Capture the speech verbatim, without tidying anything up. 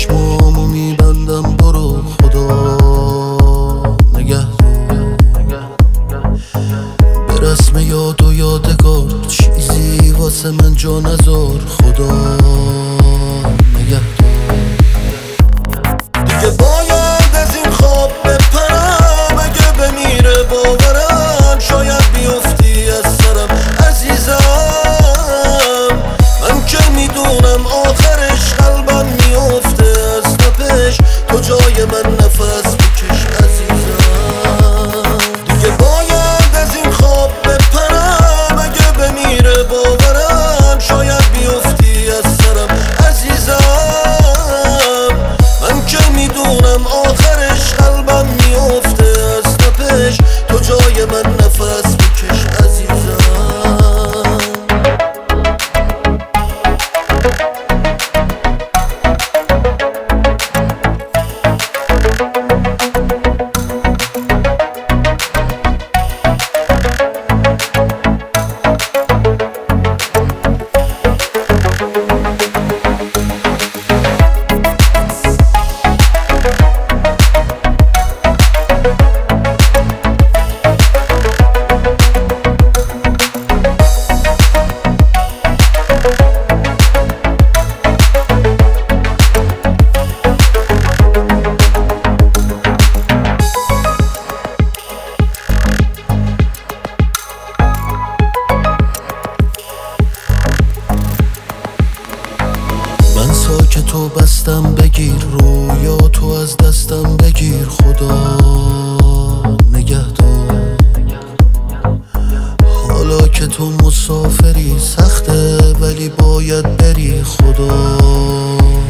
چشمامو میبندم برو خدا نگهدار. به رسم یاد و یادگار چیزی واسه من جا نذار خدا نگهدار. دیگه باید از این خواب بپرم، اگه بمیره باورم شاید بیفتی از سرم عزیزم. من که میدونم آخرش قلبم میفته از تپش، تو جای من نفس بکش عزیزم. دیگه باید از این خواب بپرم، اگه بمیره باورم شاید بیفتی از سرم عزیزم. من که میدونم آخرش قلبم میفته از تپش، تو جای من نفس بکش عزیزم. من ساکت و بستم بگیر رویا تو از دستم بگیر خدا نگهدار. حالا که تو مسافری سخته ولی باید بری خدا